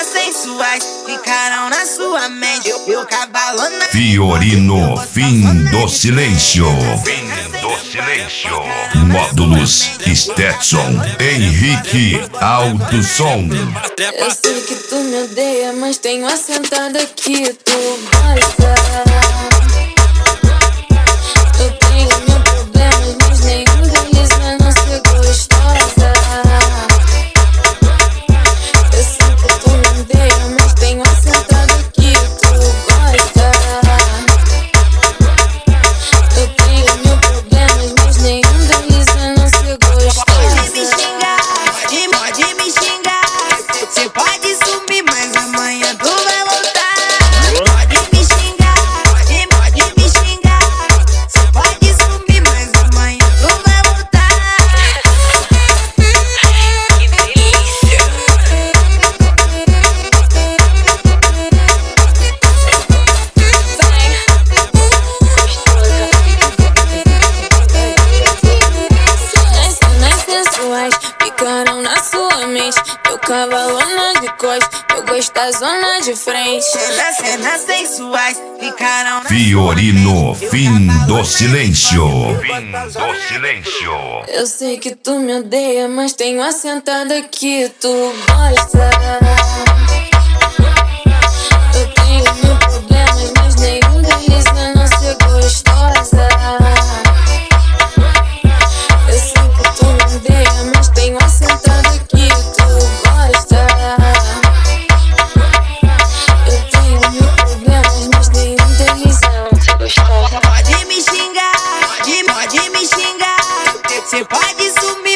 cenas sensuais ficaram na sua mente. Eu cavalo na Fiorino, fim do silêncio. Fim do silêncio. Módulos Stetson, Henrique Alto Som. Eu sei que tu me odeia, mas tenho assentado aqui, tu gosta. Eu tenho mil problemas, mas nenhum deles é não ser gostosa. Eu sei que tu me odeia, mas tenho assentado aqui, tu gosta. Eu tenho mil problemas, mas nenhum deles é não ser gostosa. Pode me xingar, pode me xingar. Você pode sumir, mas amanhã tu vai voltar. Pode me xingar, pode me xingar. Você pode sumir, mas amanhã tu vai voltar. Que delícia! As cenas sensuais ficaram na sua mente. Eu cavalona de costas, eu gosto da zona de frente. As cenas sensuais ficaram na Fiorino, fim do silêncio. Fim do silêncio. Eu sei que tu me odeia, mas tenho assentado aqui, tu gosta. Eu tenho mil problemas, mas nenhum deles é não ser gostosa. Eu sei que tu me odeia, mas tenho assentado aqui, tu gosta. Eu tenho mil problemas, mas nenhum deles é não ser gostosa. Pode me xingar, pode me xingar. Você pode sumir.